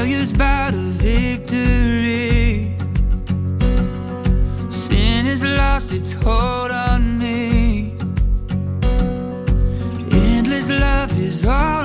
failure's bout a victory. Sin has lost its hold on me. Endless love is all